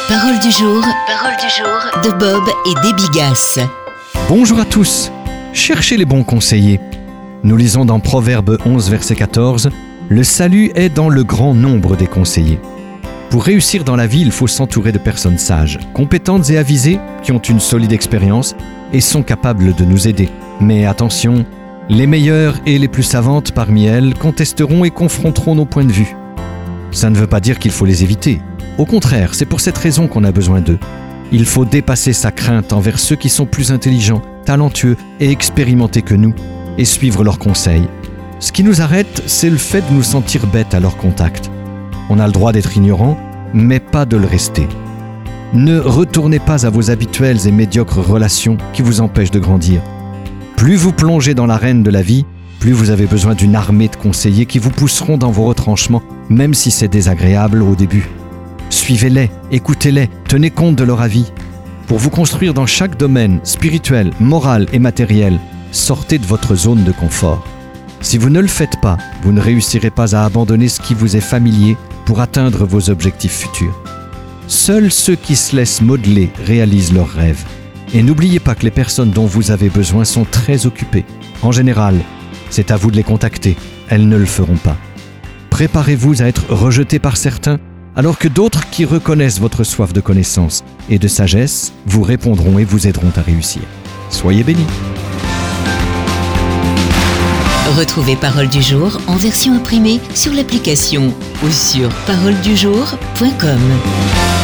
Parole du jour de Bob et Déby Gasse. Bonjour à tous. Cherchez les bons conseillers. Nous lisons dans Proverbe 11, verset 14, « Le salut est dans le grand nombre des conseillers ». Pour réussir dans la vie, il faut s'entourer de personnes sages, compétentes et avisées, qui ont une solide expérience et sont capables de nous aider. Mais attention, les meilleures et les plus savantes parmi elles contesteront et confronteront nos points de vue. Ça ne veut pas dire qu'il faut les éviter. Au contraire, c'est pour cette raison qu'on a besoin d'eux. Il faut dépasser sa crainte envers ceux qui sont plus intelligents, talentueux et expérimentés que nous, et suivre leurs conseils. Ce qui nous arrête, c'est le fait de nous sentir bêtes à leur contact. On a le droit d'être ignorant, mais pas de le rester. Ne retournez pas à vos habituelles et médiocres relations qui vous empêchent de grandir. Plus vous plongez dans l'arène de la vie, plus vous avez besoin d'une armée de conseillers qui vous pousseront dans vos retranchements, même si c'est désagréable au début. Suivez-les, écoutez-les, tenez compte de leur avis. Pour vous construire dans chaque domaine, spirituel, moral et matériel, sortez de votre zone de confort. Si vous ne le faites pas, vous ne réussirez pas à abandonner ce qui vous est familier pour atteindre vos objectifs futurs. Seuls ceux qui se laissent modeler réalisent leurs rêves. Et n'oubliez pas que les personnes dont vous avez besoin sont très occupées. En général, c'est à vous de les contacter. Elles ne le feront pas. Préparez-vous à être rejeté par certains, alors que d'autres qui reconnaissent votre soif de connaissance et de sagesse vous répondront et vous aideront à réussir. Soyez bénis. Retrouvez Parole du jour en version imprimée sur l'application ou sur paroledujour.com.